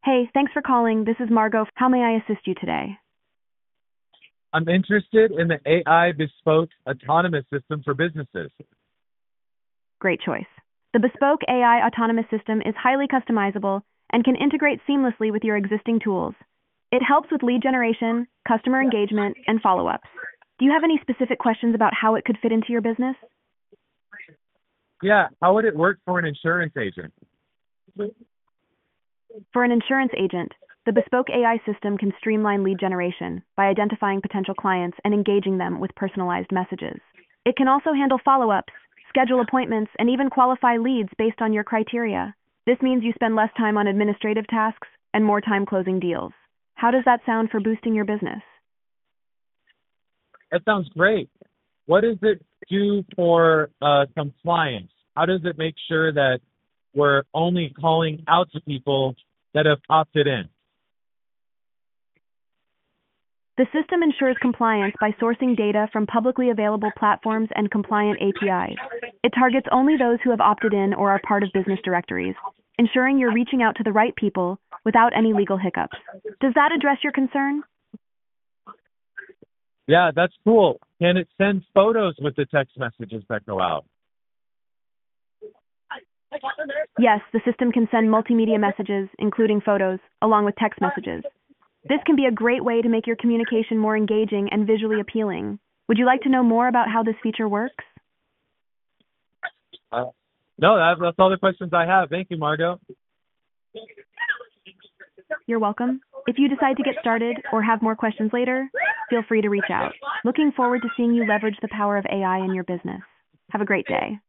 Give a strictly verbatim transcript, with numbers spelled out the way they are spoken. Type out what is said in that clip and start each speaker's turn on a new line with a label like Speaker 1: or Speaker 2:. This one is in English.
Speaker 1: Hey, thanks for calling. This is Margot. How may I assist you today?
Speaker 2: I'm interested in the A I bespoke autonomous system for businesses.
Speaker 1: Great choice. The Bespoke A I autonomous system is highly customizable and can integrate seamlessly with your existing tools. It helps with lead generation, customer engagement, and follow-ups. Do you have any specific questions about how it could fit into your business?
Speaker 2: Yeah, how would it work for an insurance agent?
Speaker 1: For an insurance agent, the Bespoke A I system can streamline lead generation by identifying potential clients and engaging them with personalized messages. It can also handle follow-ups, schedule appointments, and even qualify leads based on your criteria. This means you spend less time on administrative tasks and more time closing deals. How does that sound for boosting your business?
Speaker 2: That sounds great. What does it do for uh, compliance? How does it make sure that we're only calling out to people that have opted in?
Speaker 1: The system ensures compliance by sourcing data from publicly available platforms and compliant A P Is. It targets only those who have opted in or are part of business directories, ensuring you're reaching out to the right people without any legal hiccups. Does that address your concern?
Speaker 2: Yeah, that's cool. Can it send photos with the text messages that go out?
Speaker 1: Yes, the system can send multimedia messages, including photos, along with text messages. This can be a great way to make your communication more engaging and visually appealing. Would you like to know more about how this feature works?
Speaker 2: Uh, no, that, that's all the questions I have. Thank you, Margot.
Speaker 1: You're welcome. If you decide to get started or have more questions later, feel free to reach out. Looking forward to seeing you leverage the power of A I in your business. Have a great day.